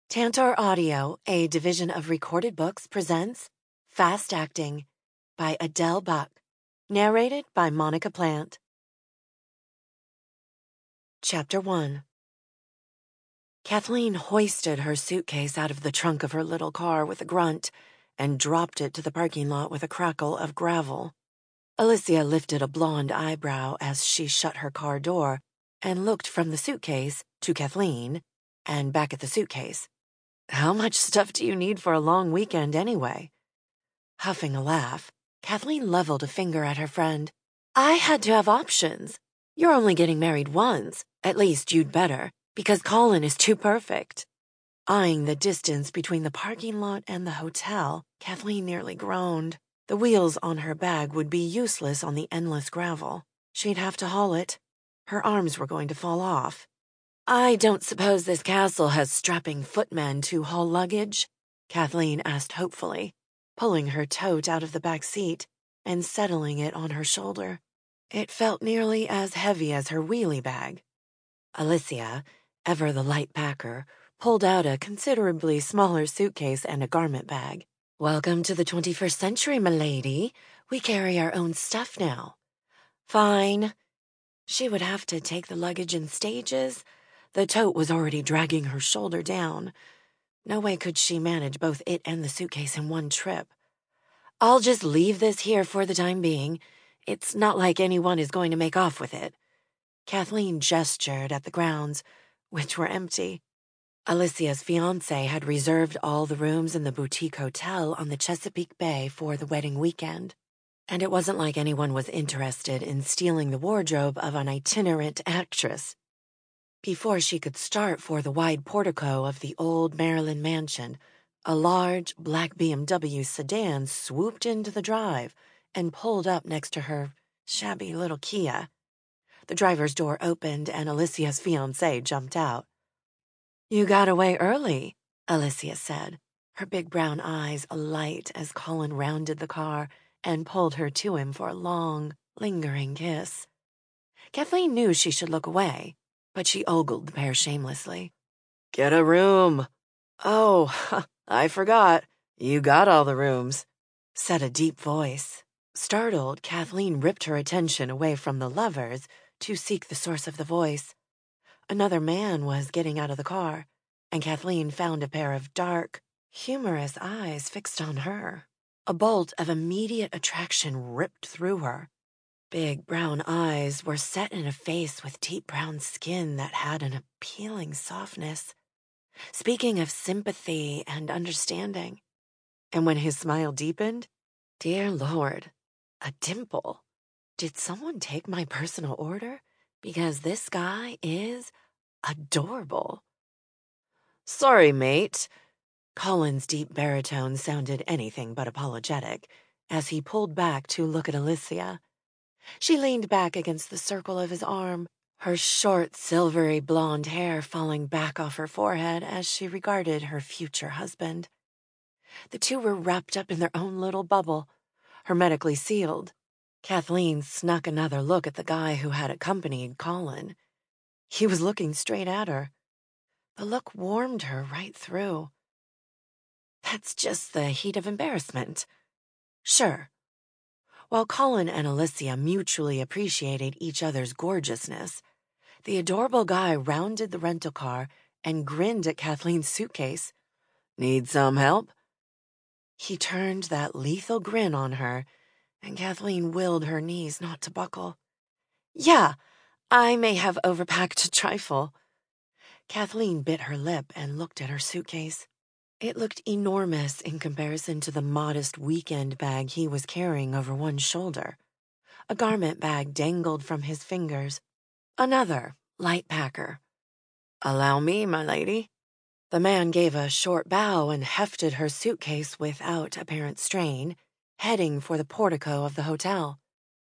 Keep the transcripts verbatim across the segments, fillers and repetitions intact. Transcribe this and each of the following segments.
Tantor Audio, a division of Recorded Books, presents Fast Acting by Adele Buck, narrated by Monica Plant. Chapter one. Kathleen hoisted her suitcase out of the trunk of her little car with a grunt and dropped it to the parking lot with a crackle of gravel. Alicia lifted a blonde eyebrow as she shut her car door and looked from the suitcase to Kathleen and back at the suitcase. How much stuff do you need for a long weekend anyway? Huffing a laugh, Kathleen leveled a finger at her friend. I had to have options. You're only getting married once. At least you'd better, because Colin is too perfect. Eyeing the distance between the parking lot and the hotel, Kathleen nearly groaned. The wheels on her bag would be useless on the endless gravel. She'd have to haul it. Her arms were going to fall off. I don't suppose this castle has strapping footmen to haul luggage? Kathleen asked hopefully, pulling her tote out of the back seat and settling it on her shoulder. It felt nearly as heavy as her wheelie bag. Alicia, ever the light packer, pulled out a considerably smaller suitcase and a garment bag. Welcome to the twenty-first century, milady. We carry our own stuff now. Fine. She would have to take the luggage in stages. The tote was already dragging her shoulder down. No way could she manage both it and the suitcase in one trip. I'll just leave this here for the time being. It's not like anyone is going to make off with it. Kathleen gestured at the grounds, which were empty. Alicia's fiancé had reserved all the rooms in the boutique hotel on the Chesapeake Bay for the wedding weekend, and it wasn't like anyone was interested in stealing the wardrobe of an itinerant actress. Before she could start for the wide portico of the old Maryland mansion, a large black B M W sedan swooped into the drive and pulled up next to her shabby little Kia. The driver's door opened and Alicia's fiancé jumped out. You got away early, Alicia said, her big brown eyes alight as Colin rounded the car and pulled her to him for a long, lingering kiss. Kathleen knew she should look away, but she ogled the pair shamelessly. Get a room. Oh, I forgot. You got all the rooms, said a deep voice. Startled, Kathleen ripped her attention away from the lovers to seek the source of the voice. Another man was getting out of the car, and Kathleen found a pair of dark, humorous eyes fixed on her. A bolt of immediate attraction ripped through her. Big brown eyes were set in a face with deep brown skin that had an appealing softness, speaking of sympathy and understanding. And when his smile deepened, dear Lord, a dimple. Did someone take my personal order? Because this guy is adorable. Sorry, mate. Colin's deep baritone sounded anything but apologetic as he pulled back to look at Alicia. She leaned back against the circle of his arm, her short, silvery blonde hair falling back off her forehead as she regarded her future husband. The two were wrapped up in their own little bubble, hermetically sealed. Kathleen snuck another look at the guy who had accompanied Colin. He was looking straight at her. The look warmed her right through. That's just the heat of embarrassment. Sure. While Colin and Alicia mutually appreciated each other's gorgeousness, the adorable guy rounded the rental car and grinned at Kathleen's suitcase. Need some help? He turned that lethal grin on her, and Kathleen willed her knees not to buckle. Yeah, I may have overpacked a trifle. Kathleen bit her lip and looked at her suitcase. It looked enormous in comparison to the modest weekend bag he was carrying over one shoulder. A garment bag dangled from his fingers. Another, light packer. Allow me, my lady. The man gave a short bow and hefted her suitcase without apparent strain, heading for the portico of the hotel.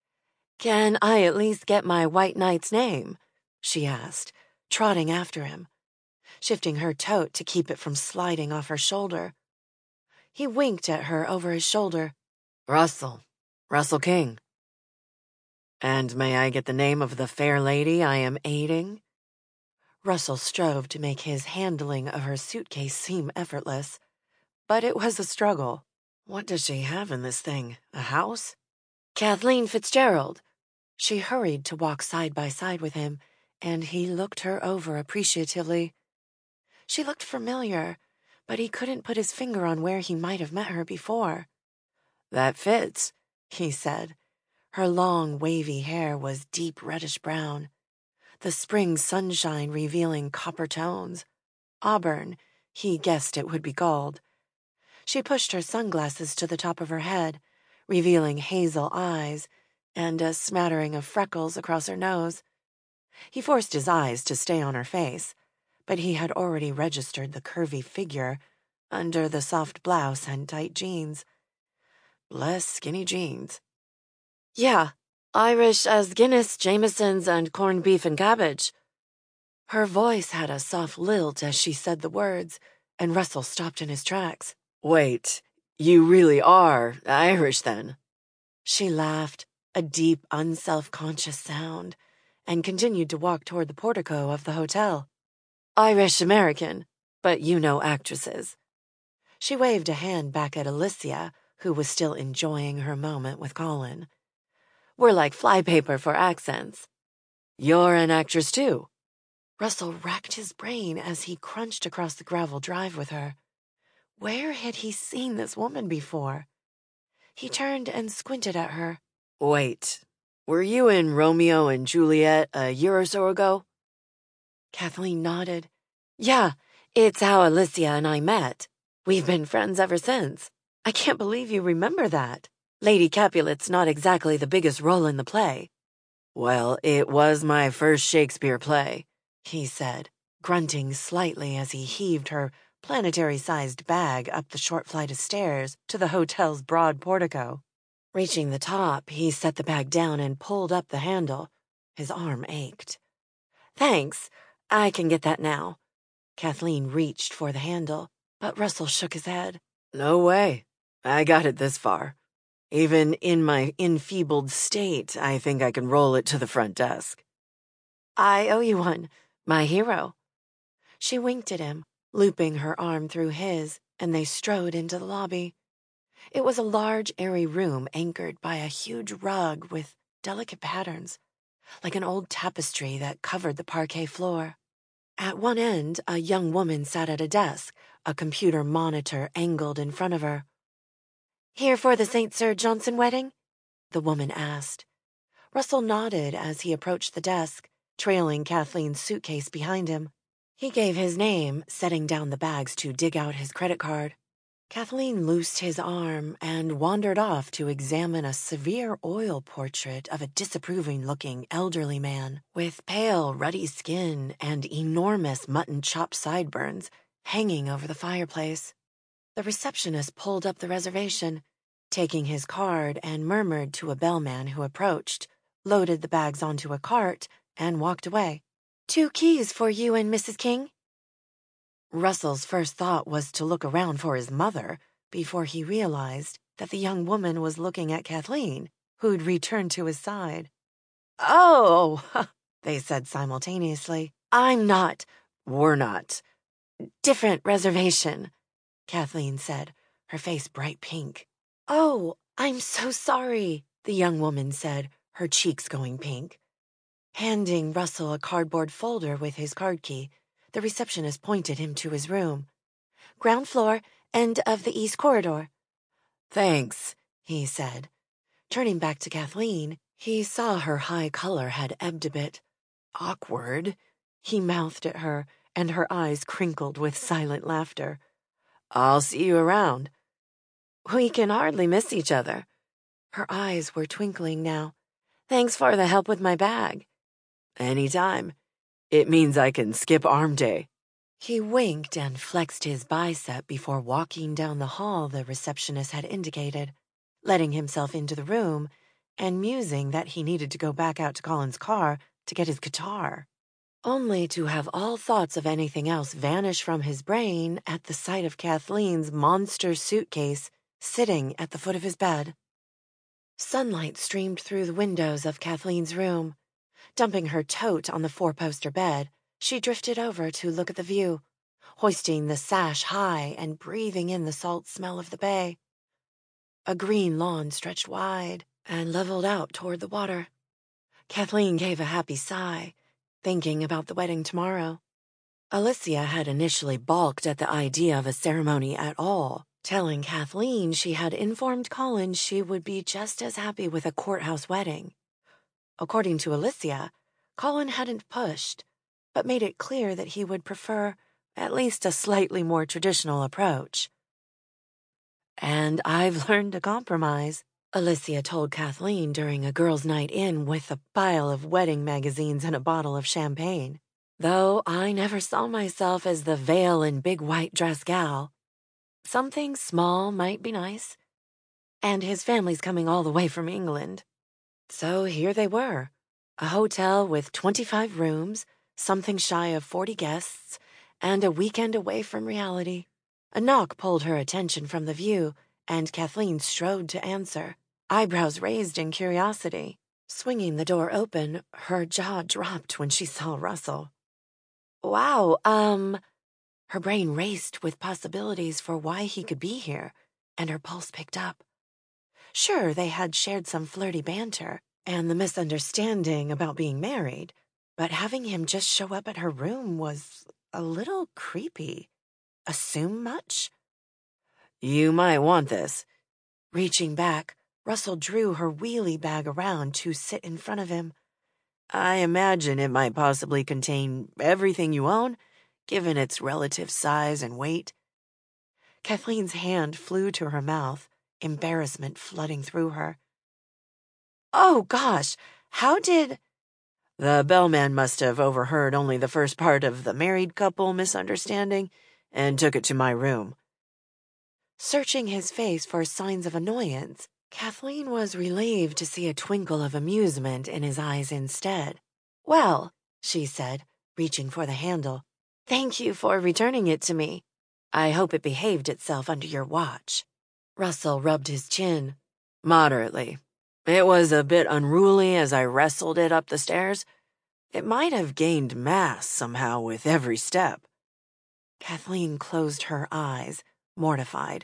Can I at least get my white knight's name? She asked, trotting after him, shifting her tote to keep it from sliding off her shoulder. He winked at her over his shoulder. Russell. Russell King. And may I get the name of the fair lady I am aiding? Russell strove to make his handling of her suitcase seem effortless, but it was a struggle. What does she have in this thing? A house? Kathleen Fitzgerald. She hurried to walk side by side with him, and he looked her over appreciatively. She looked familiar, but he couldn't put his finger on where he might have met her before. That fits, he said. Her long, wavy hair was deep reddish brown, the spring sunshine revealing copper tones. Auburn, he guessed it would be gold. She pushed her sunglasses to the top of her head, revealing hazel eyes and a smattering of freckles across her nose. He forced his eyes to stay on her face, but he had already registered the curvy figure under the soft blouse and tight jeans. Bless skinny jeans. Yeah, Irish as Guinness, Jameson's, and corned beef and cabbage. Her voice had a soft lilt as she said the words, and Russell stopped in his tracks. Wait, you really are Irish then? She laughed, a deep, unself-conscious sound, and continued to walk toward the portico of the hotel. Irish-American, but you know actresses. She waved a hand back at Alicia, who was still enjoying her moment with Colin. We're like flypaper for accents. You're an actress too. Russell racked his brain as he crunched across the gravel drive with her. Where had he seen this woman before? He turned and squinted at her. Wait, were you in Romeo and Juliet a year or so ago? Kathleen nodded. Yeah, it's how Alicia and I met. We've been friends ever since. I can't believe you remember that. Lady Capulet's not exactly the biggest role in the play. Well, it was my first Shakespeare play, he said, grunting slightly as he heaved her planetary-sized bag up the short flight of stairs to the hotel's broad portico. Reaching the top, he set the bag down and pulled up the handle. His arm ached. Thanks, I can get that now. Kathleen reached for the handle, but Russell shook his head. No way. I got it this far. Even in my enfeebled state, I think I can roll it to the front desk. I owe you one, my hero. She winked at him, looping her arm through his, and they strode into the lobby. It was a large, airy room anchored by a huge rug with delicate patterns, like an old tapestry that covered the parquet floor. At one end, a young woman sat at a desk, a computer monitor angled in front of her. Here for the Saint Sir Johnson wedding? The woman asked. Russell nodded as he approached the desk, trailing Kathleen's suitcase behind him. He gave his name, setting down the bags to dig out his credit card. Kathleen loosed his arm and wandered off to examine a severe oil portrait of a disapproving-looking elderly man with pale, ruddy skin and enormous mutton-chop sideburns hanging over the fireplace. The receptionist pulled up the reservation, taking his card, and murmured to a bellman who approached, loaded the bags onto a cart, and walked away. Two keys for you and Missus King. Russell's first thought was to look around for his mother before he realized that the young woman was looking at Kathleen, who'd returned to his side. Oh, they said simultaneously. I'm not. We're not. Different reservation, Kathleen said, her face bright pink. Oh, I'm so sorry, the young woman said, her cheeks going pink. Handing Russell a cardboard folder with his card key, the receptionist pointed him to his room. Ground floor, end of the east corridor. Thanks, he said. Turning back to Kathleen, he saw her high color had ebbed a bit. Awkward, he mouthed at her, and her eyes crinkled with silent laughter. I'll see you around. We can hardly miss each other. Her eyes were twinkling now. Thanks for the help with my bag. Anytime. It means I can skip arm day. He winked and flexed his bicep before walking down the hall the receptionist had indicated, letting himself into the room and musing that he needed to go back out to Colin's car to get his guitar, only to have all thoughts of anything else vanish from his brain at the sight of Kathleen's monster suitcase sitting at the foot of his bed. Sunlight streamed through the windows of Kathleen's room, dumping her tote on the four-poster bed, She drifted over to look at the view, hoisting the sash high and breathing in the salt smell of the bay. A green lawn stretched wide and leveled out toward the water. Kathleen gave a happy sigh, thinking about the wedding tomorrow. Alicia had initially balked at the idea of a ceremony at all, telling Kathleen she had informed Colin she would be just as happy with a courthouse wedding. According to Alicia, Colin hadn't pushed, but made it clear that he would prefer at least a slightly more traditional approach. And I've learned to compromise, Alicia told Kathleen during a girls' night in with a pile of wedding magazines and a bottle of champagne. Though I never saw myself as the veil and big white dress gal. Something small might be nice. And his family's coming all the way from England. So here they were, a hotel with twenty-five rooms, something shy of forty guests, and a weekend away from reality. A knock pulled her attention from the view, and Kathleen strode to answer, eyebrows raised in curiosity. Swinging the door open, her jaw dropped when she saw Russell. Wow, um... Her brain raced with possibilities for why he could be here, and her pulse picked up. Sure, they had shared some flirty banter and the misunderstanding about being married, but having him just show up at her room was a little creepy. Assume much? You might want this. Reaching back, Russell drew her wheelie bag around to sit in front of him. I imagine it might possibly contain everything you own, given its relative size and weight. Kathleen's hand flew to her mouth, embarrassment flooding through her. Oh, gosh, how did... The bellman must have overheard only the first part of the married couple misunderstanding and took it to my room. Searching his face for signs of annoyance, Kathleen was relieved to see a twinkle of amusement in his eyes instead. Well, she said, reaching for the handle, thank you for returning it to me. I hope it behaved itself under your watch. Russell rubbed his chin. Moderately. It was a bit unruly as I wrestled it up the stairs. It might have gained mass somehow with every step. Kathleen closed her eyes, mortified.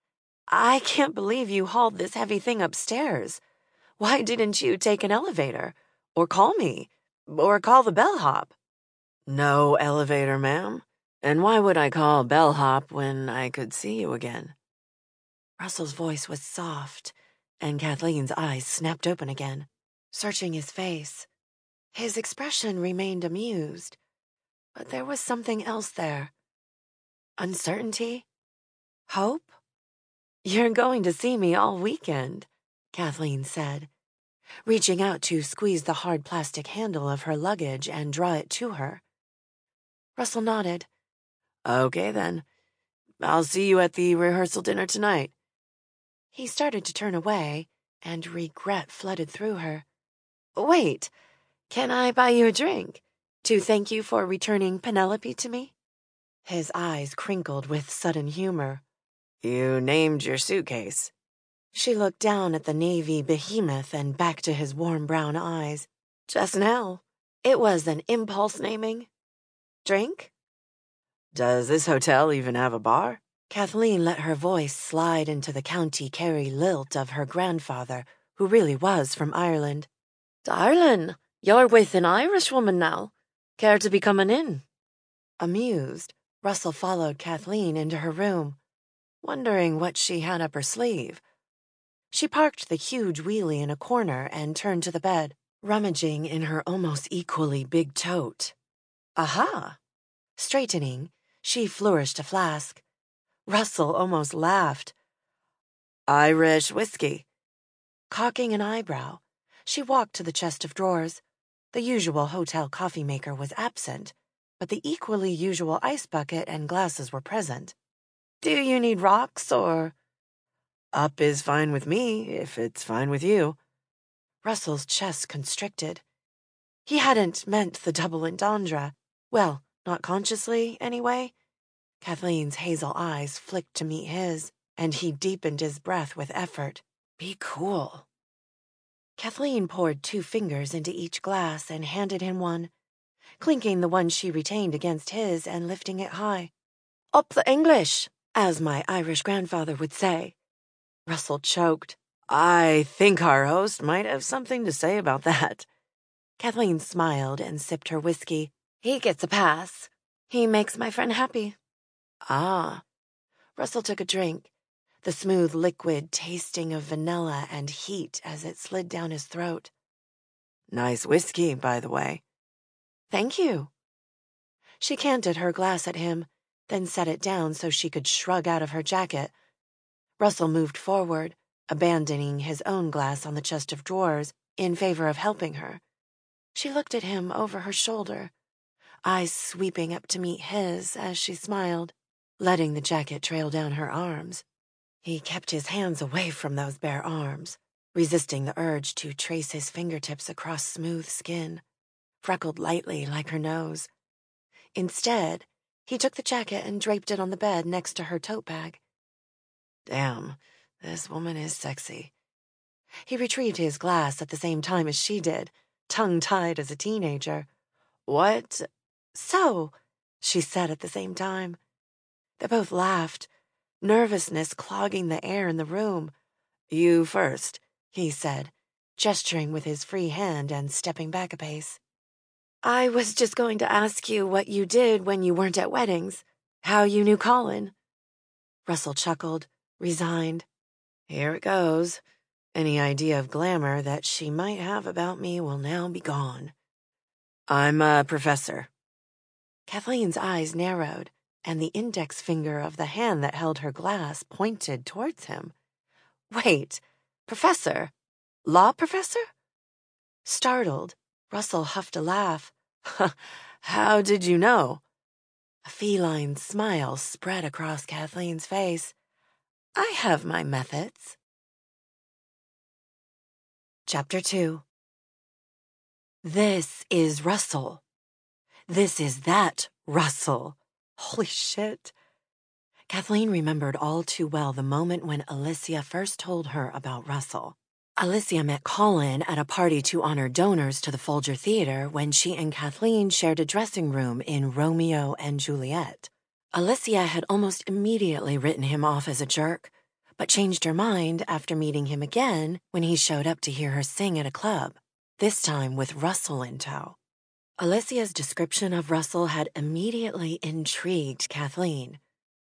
I can't believe you hauled this heavy thing upstairs. Why didn't you take an elevator? Or call me? Or call the bellhop? No elevator, ma'am. And why would I call bellhop when I could see you again? Russell's voice was soft, and Kathleen's eyes snapped open again, searching his face. His expression remained amused, but there was something else there. Uncertainty? Hope? You're going to see me all weekend, Kathleen said, reaching out to squeeze the hard plastic handle of her luggage and draw it to her. Russell nodded. Okay, then. I'll see you at the rehearsal dinner tonight. He started to turn away, and regret flooded through her. Wait, can I buy you a drink? To thank you for returning Penelope to me? His eyes crinkled with sudden humor. You named your suitcase. She looked down at the navy behemoth and back to his warm brown eyes. Just now. It was an impulse naming. Drink? Does this hotel even have a bar? Kathleen let her voice slide into the County Kerry lilt of her grandfather, who really was from Ireland. Darling, you're with an Irishwoman now. Care to be coming in? Amused, Russell followed Kathleen into her room, wondering what she had up her sleeve. She parked the huge wheelie in a corner and turned to the bed, rummaging in her almost equally big tote. Aha! Straightening, she flourished a flask. Russell almost laughed. Irish whiskey. Cocking an eyebrow, she walked to the chest of drawers. The usual hotel coffee maker was absent, but the equally usual ice bucket and glasses were present. Do you need rocks, or... Up is fine with me, if it's fine with you. Russell's chest constricted. He hadn't meant the double entendre. Well, not consciously, anyway. Kathleen's hazel eyes flicked to meet his, and he deepened his breath with effort. Be cool. Kathleen poured two fingers into each glass and handed him one. clinking the one she retained against his and lifting it high. "Up the English," as my Irish grandfather would say. Russell choked. "I think our host might have something to say about that." Kathleen smiled and sipped her whiskey. "He gets a pass. He makes my friend happy." "Ah." Russell took a drink, the smooth liquid tasting of vanilla and heat as it slid down his throat. "Nice whiskey, by the way." "Thank you." She canted her glass at him, then set it down so she could shrug out of her jacket. Russell moved forward, abandoning his own glass on the chest of drawers in favor of helping her. She looked at him over her shoulder, eyes sweeping up to meet his as she smiled, letting the jacket trail down her arms. He kept his hands away from those bare arms, resisting the urge to trace his fingertips across smooth skin, freckled lightly like her nose. Instead, he took the jacket and draped it on the bed next to her tote bag. Damn, this woman is sexy. He retrieved his glass at the same time as she did, tongue-tied as a teenager. "What?" "So," she said at the same time. They both laughed, nervousness clogging the air in the room. "You first," he said, gesturing with his free hand and stepping back a pace. "I was just going to ask you what you did when you weren't at weddings, how you knew Colin." Russell chuckled, resigned. "Here it goes. Any idea of glamour that she might have about me will now be gone. I'm a professor." Kathleen's eyes narrowed, and the index finger of the hand that held her glass pointed towards him. "Wait, professor? Law professor?" Startled, Russell huffed a laugh. "How did you know?" A feline smile spread across Kathleen's face. "I have my methods." Chapter two. This is Russell. This is that Russell. Holy shit. Kathleen remembered all too well the moment when Alicia first told her about Russell. Alicia met Colin at a party to honor donors to the Folger Theater when she and Kathleen shared a dressing room in Romeo and Juliet. Alicia had almost immediately written him off as a jerk, but changed her mind after meeting him again when he showed up to hear her sing at a club, this time with Russell in tow. Alicia's description of Russell had immediately intrigued Kathleen.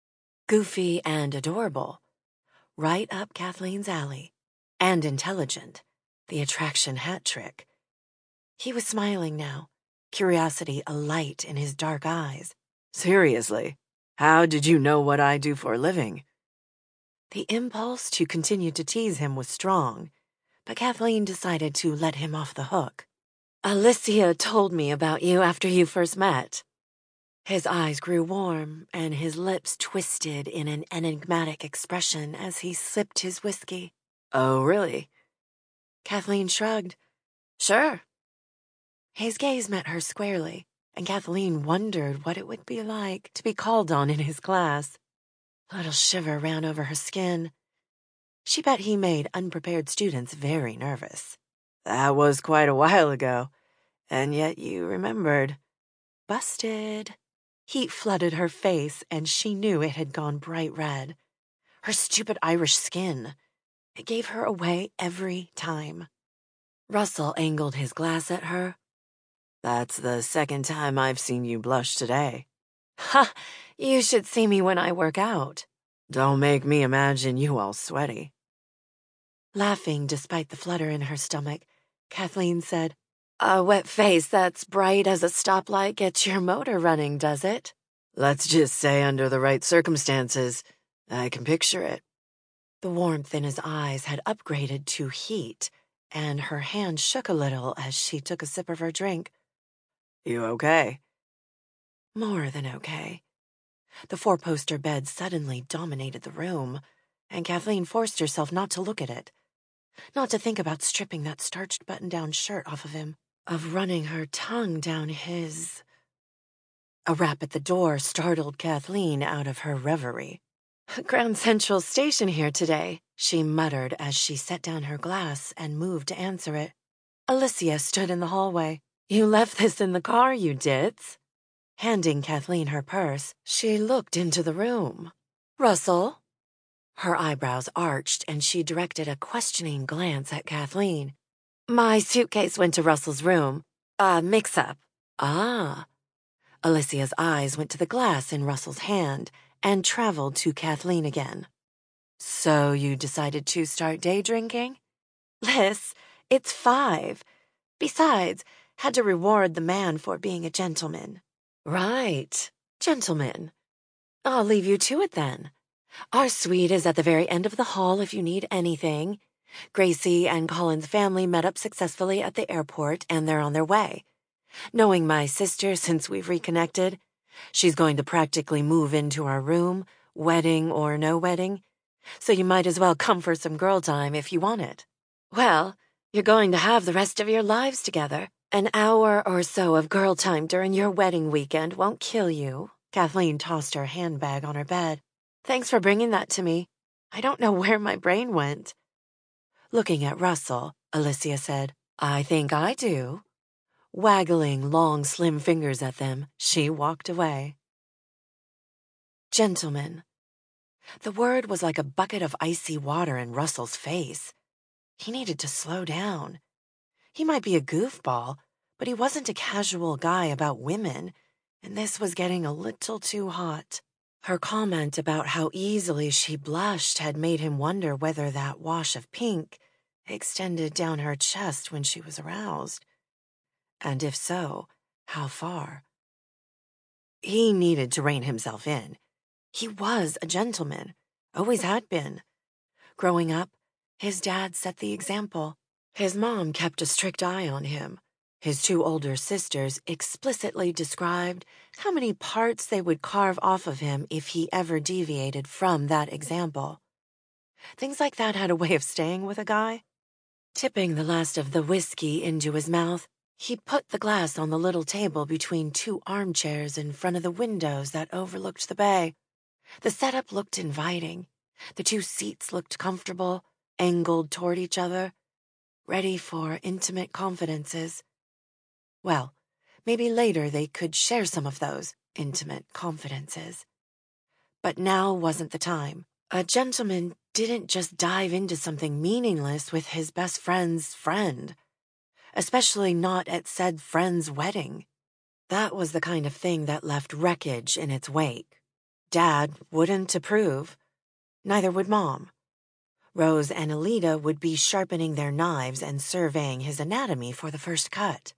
Goofy and adorable, right up Kathleen's alley, and intelligent, the attraction hat trick. He was smiling now, curiosity alight in his dark eyes. "Seriously, how did you know what I do for a living?" The impulse to continue to tease him was strong, but Kathleen decided to let him off the hook. "Alicia told me about you after you first met." His eyes grew warm, and his lips twisted in an enigmatic expression as he sipped his whiskey. "Oh, really?" Kathleen shrugged. "Sure." His gaze met her squarely, and Kathleen wondered what it would be like to be called on in his class. A little shiver ran over her skin. She bet he made unprepared students very nervous. "That was quite a while ago, and yet you remembered." Busted. Heat flooded her face, and she knew it had gone bright red. Her stupid Irish skin. It gave her away every time. Russell angled his glass at her. "That's the second time I've seen you blush today." "Ha! You should see me when I work out." "Don't make me imagine you all sweaty." Laughing despite the flutter in her stomach, Kathleen said, "A wet face that's bright as a stoplight gets your motor running, does it?" "Let's just say under the right circumstances. I can picture it." The warmth in his eyes had upgraded to heat, and her hand shook a little as she took a sip of her drink. "You okay?" More than okay. The four-poster bed suddenly dominated the room, and Kathleen forced herself not to look at it, not to think about stripping that starched button-down shirt off of him, of running her tongue down his... A rap at the door startled Kathleen out of her reverie. "Grand Central Station here today," she muttered as she set down her glass and moved to answer it. Alicia stood in the hallway. You left this in the car, you ditz. Handing Kathleen her purse, she looked into the room. Russell? Her eyebrows arched, and she directed a questioning glance at Kathleen. My suitcase went to Russell's room. A mix-up. Ah. Alicia's eyes went to the glass in Russell's hand and traveled to Kathleen again. So you decided to start day drinking? Liz, it's five. Besides, had to reward the man for being a gentleman. Right, gentleman. I'll leave you to it then. Our suite is at the very end of the hall if you need anything. Gracie and Colin's family met up successfully at the airport and they're on their way. Knowing my sister since we've reconnected, she's going to practically move into our room, wedding or no wedding, so you might as well come for some girl time if you want it. Well, you're going to have the rest of your lives together. An hour or so of girl time during your wedding weekend won't kill you. Kathleen tossed her handbag on her bed. Thanks for bringing that to me. I don't know where my brain went. Looking at Russell, Alicia said, I think I do. Waggling long, slim fingers at them, she walked away. Gentleman. The word was like a bucket of icy water in Russell's face. He needed to slow down. He might be a goofball, but he wasn't a casual guy about women, and this was getting a little too hot. Her comment about how easily she blushed had made him wonder whether that wash of pink extended down her chest when she was aroused. And if so, how far? He needed to rein himself in. He was a gentleman, always had been. Growing up, his dad set the example. His mom kept a strict eye on him. His two older sisters explicitly described how many parts they would carve off of him if he ever deviated from that example. Things like that had a way of staying with a guy. Tipping the last of the whiskey into his mouth, he put the glass on the little table between two armchairs in front of the windows that overlooked the bay. The setup looked inviting. The two seats looked comfortable, angled toward each other, ready for intimate confidences. Well, maybe later they could share some of those intimate confidences. But now wasn't the time. A gentleman didn't just dive into something meaningless with his best friend's friend. Especially not at said friend's wedding. That was the kind of thing that left wreckage in its wake. Dad wouldn't approve. Neither would Mom. Rose and Alida would be sharpening their knives and surveying his anatomy for the first cut.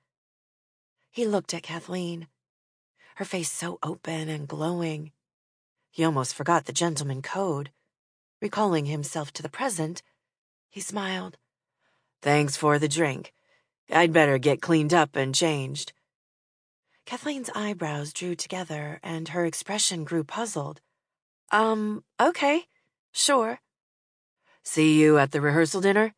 He looked at Kathleen, her face so open and glowing. He almost forgot the gentleman code. Recalling himself to the present, he smiled. Thanks for the drink. I'd better get cleaned up and changed. Kathleen's eyebrows drew together and her expression grew puzzled. Um, okay, sure. See you at the rehearsal dinner?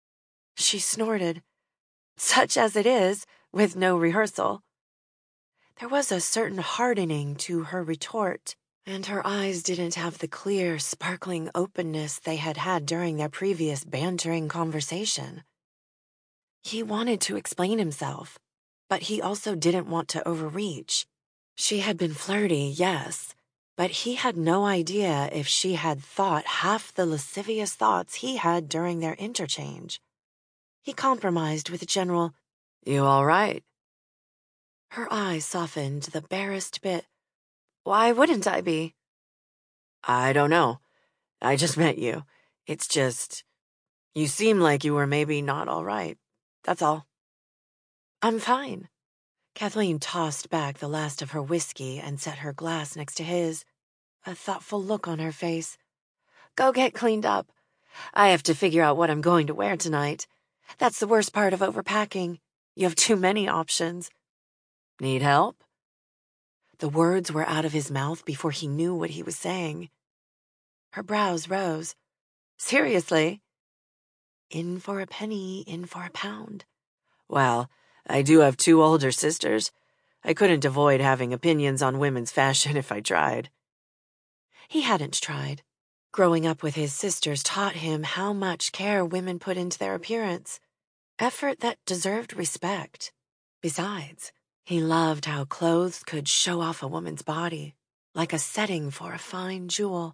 She snorted. Such as it is, with no rehearsal. There was a certain hardening to her retort, and her eyes didn't have the clear, sparkling openness they had had during their previous bantering conversation. He wanted to explain himself, but he also didn't want to overreach. She had been flirty, yes, but he had no idea if she had thought half the lascivious thoughts he had during their interchange. He compromised with a general, You all right? Her eyes softened the barest bit. Why wouldn't I be? I don't know. I just met you. It's just, you seem like you were maybe not all right. That's all. I'm fine. Kathleen tossed back the last of her whiskey and set her glass next to his, a thoughtful look on her face. Go get cleaned up. I have to figure out what I'm going to wear tonight. That's the worst part of overpacking. You have too many options. Need help? The words were out of his mouth before he knew what he was saying. Her brows rose. Seriously? In for a penny, in for a pound. Well, I do have two older sisters. I couldn't avoid having opinions on women's fashion if I tried. He hadn't tried. Growing up with his sisters taught him how much care women put into their appearance. Effort that deserved respect. Besides, he loved how clothes could show off a woman's body, like a setting for a fine jewel.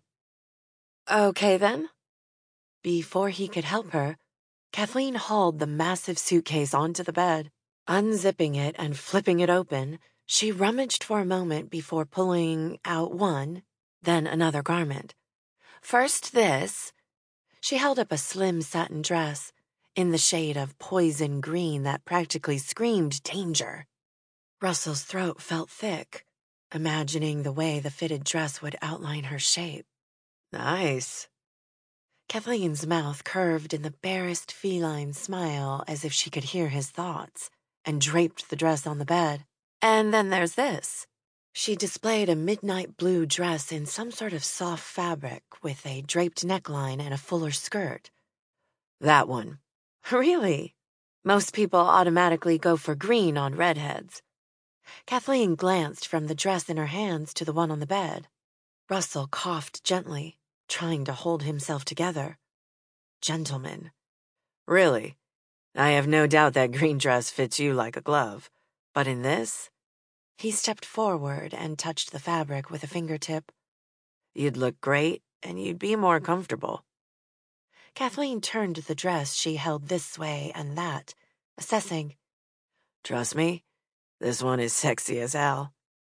Okay, then. Before he could help her, Kathleen hauled the massive suitcase onto the bed. Unzipping it and flipping it open, she rummaged for a moment before pulling out one, then another garment. First this. She held up a slim satin dress in the shade of poison green that practically screamed danger. Russell's throat felt thick, imagining the way the fitted dress would outline her shape. Nice. Kathleen's mouth curved in the barest feline smile as if she could hear his thoughts, and draped the dress on the bed. And then there's this. She displayed a midnight blue dress in some sort of soft fabric with a draped neckline and a fuller skirt. That one. Really? Most people automatically go for green on redheads. Kathleen glanced from the dress in her hands to the one on the bed. Russell coughed gently, trying to hold himself together. Gentleman. Really? I have no doubt that green dress fits you like a glove. But in this? He stepped forward and touched the fabric with a fingertip. You'd look great, and you'd be more comfortable. Kathleen turned the dress she held this way and that, assessing. Trust me, this one is sexy as hell.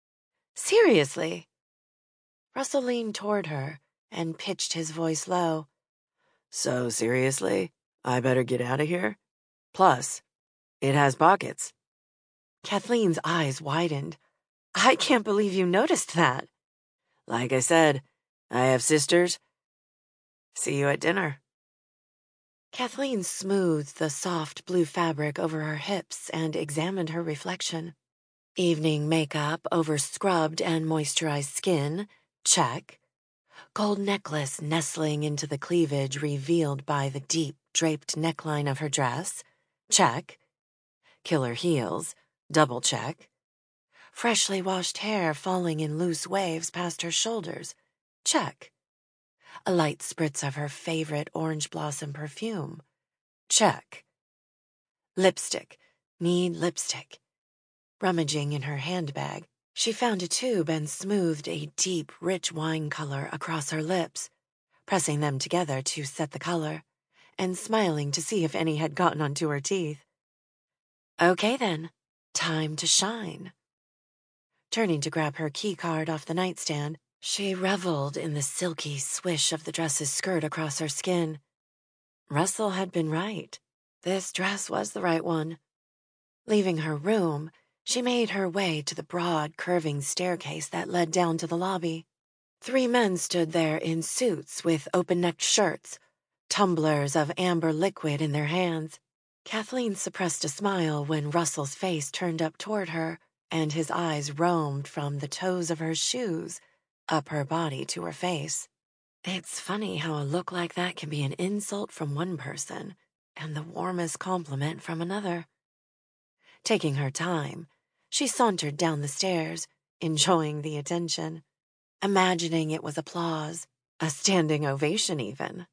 Seriously? Russell leaned toward her and pitched his voice low. So seriously, I better get out of here? Plus, it has pockets. Kathleen's eyes widened. I can't believe you noticed that. Like I said, I have sisters. See you at dinner. Kathleen smoothed the soft blue fabric over her hips and examined her reflection. Evening makeup over scrubbed and moisturized skin, check. Gold necklace nestling into the cleavage revealed by the deep, draped neckline of her dress, check. Killer heels, double check. Freshly washed hair falling in loose waves past her shoulders, check. A light spritz of her favorite orange blossom perfume, check. Lipstick, need lipstick. Rummaging in her handbag, she found a tube and smoothed a deep, rich wine color across her lips, pressing them together to set the color, and smiling to see if any had gotten onto her teeth. Okay then, time to shine. Turning to grab her key card off the nightstand, she reveled in the silky swish of the dress's skirt across her skin. Russell had been right. This dress was the right one. Leaving her room, she made her way to the broad, curving staircase that led down to the lobby. Three men stood there in suits with open-necked shirts, tumblers of amber liquid in their hands. Kathleen suppressed a smile when Russell's face turned up toward her, and his eyes roamed from the toes of her shoes up her body to her face. It's funny how a look like that can be an insult from one person and the warmest compliment from another. Taking her time, she sauntered down the stairs, enjoying the attention, imagining it was applause, a standing ovation even.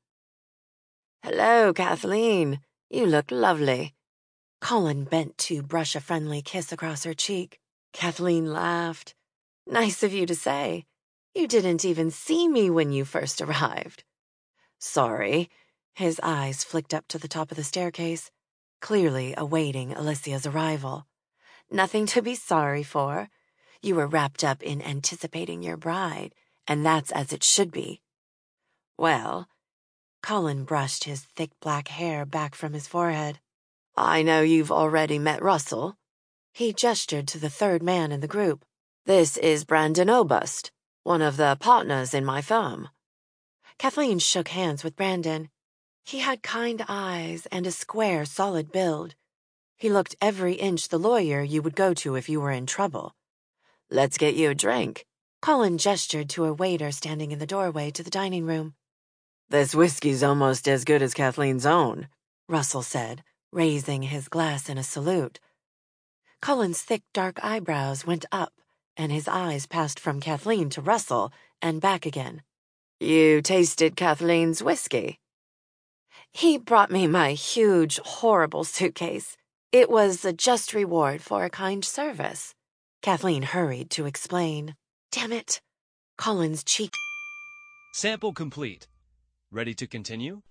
Hello, Kathleen. You look lovely. Colin bent to brush a friendly kiss across her cheek. Kathleen laughed. Nice of you to say. You didn't even see me when you first arrived. Sorry. His eyes flicked up to the top of the staircase, clearly awaiting Alicia's arrival. Nothing to be sorry for. You were wrapped up in anticipating your bride, and that's as it should be. Well, Colin brushed his thick black hair back from his forehead. I know you've already met Russell. He gestured to the third man in the group. This is Brandon Obust, one of the partners in my firm. Kathleen shook hands with Brandon. He had kind eyes and a square, solid build. He looked every inch the lawyer you would go to if you were in trouble. Let's get you a drink. Colin gestured to a waiter standing in the doorway to the dining room. This whiskey's almost as good as Kathleen's own, Russell said, raising his glass in a salute. Colin's thick dark eyebrows went up, and his eyes passed from Kathleen to Russell and back again. You tasted Kathleen's whiskey? He brought me my huge, horrible suitcase. It was a just reward for a kind service, Kathleen hurried to explain. Damn it. Colin's cheek. Sample complete. Ready to continue?